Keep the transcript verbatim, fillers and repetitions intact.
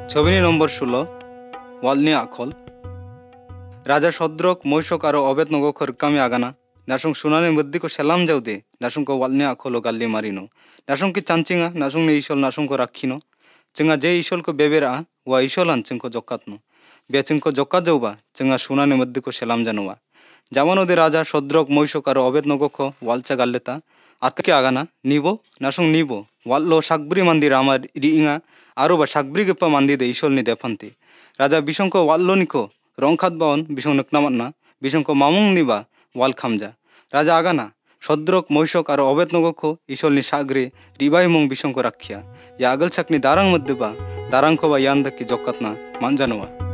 ছবিনি নম্বর ষোলো ওয়ালনি আখল রাজা সদ্রক মৈশক আরো অবেদ নগখর কামি আগানা নাসুং সুনানি মদ্দিকো সেলাম যাও দে নাসুংকো ওয়ালনি আখল ও গাল্লি মারিনো নাসুংকি চাঞ্চিঙা নাসুং নে ইসল নাসুংকো রাখিনো जोंहा जे इशलखौ बेबेरा वा इशलान जोंखौ जक्कातनो बे जोंखौ जक्कात जौबा जोंहा सुनानि मध्यखौ सेलाम जानवा जामानोदे राजा सद्रक मैशक आरो अबेद नगखौ वालचा गाल्लेता आतके आगाना निबो नासुं निबो वाल्लो साकब्रि मान्दी रामा रिइङा आरोबा साकब्रि गेप्पा मान्दी दे इशलनि देफान्ति राजा बिसंखौ वाल्लोनिखौ रंखात बावन बिसं नोकनामान्ना बिसंखौ मामुं निबा वाल खामजा राजा आगाना सद्रक मैशक आरो अबेद नगखौ इशलनि साग्रि रिबाय मुं बिसंखौ राखिया या आगोल साकनि दारां मध्यबा दारांखौ बा यान दाक्कि जक्कातना मानजानोवा।